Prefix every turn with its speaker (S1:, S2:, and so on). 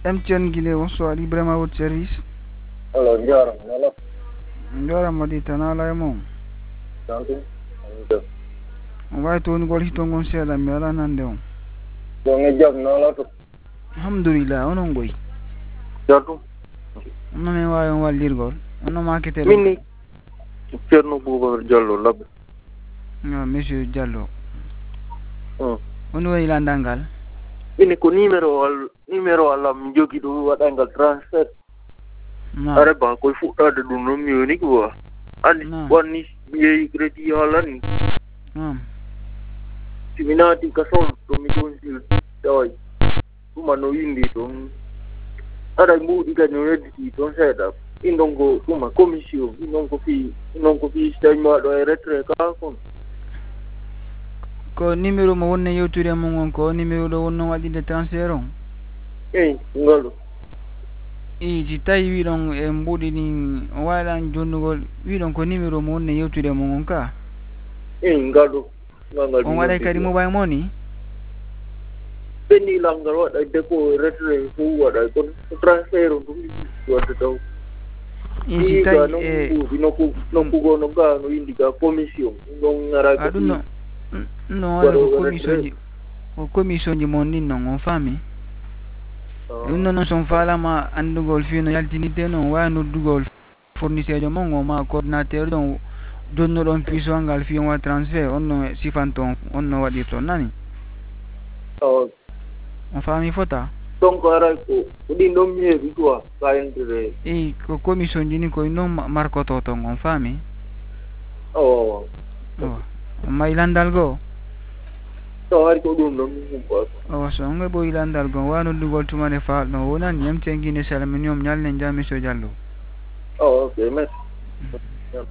S1: MTN Guinée, bonsoir, Ibrahima à votre service.
S2: Alors, Ndiara, nala.
S1: Ndiara Madita, nala mon.
S2: Santé.
S1: On va être au niveau de ton conseil à la mère, Nandéon.
S2: Donc, job nala to.
S1: Alhamdulillah, on a goy.
S2: Jatu.
S1: On a un walir gol. On a marketé.
S2: Mini. Cerno Boubacar Diallo lab.
S1: Monsieur Diallo. On a il andangal.
S2: Ini ko numéro ala mjogi do wadangal transfer. Are ba ko futa de dum no mioni ko. Ani wani biye kredi halani. Siminati kasol to mi konsil dawai. Kuma no indi to. Ada mu diga no ready to seda. Indongo kuma commission, indongo fi stayma do retre ka kon.
S1: Ko numéro mo wonne yewtude mo ngon ko numéro do wonno wadide transfert on
S2: ngalo
S1: ci tawi wi ɗon e mbuɗi ni o waɗan jonnugol wi ɗon ko numéro mo wonne yewtude mo ngon ka
S2: ngalo
S1: on waɗay kadi mobile money
S2: benni langal waɗa deko retre fu waɗa kon transfert on ɗum waɗa taw
S1: ci tawi e
S2: nokkugo no ga no indi ga commission ɗon ngara
S1: ɗum non wala ko commission ji mon ni non on fami ɗum noon son falama andugol fi no yaltininte noon wawi noddugol fournisseur jo mon o ma coordinateur ɗon donnoɗon puissant ngal fi on waɗa transfert on no sifanto on no waɗirto nani on fami fota
S2: donc ara ko ɗin ɗon mi heeɓi quoi kayentere
S1: ko commission ji ni koye noon markoto ton on fami ma ilandal goo
S2: ari ko ɗum ɗon
S1: so on ɓo ilandal goo wa noddugol tumane falno wonani MTN Guinée salminiom ñalne jam monsieur Diallo
S2: ok merci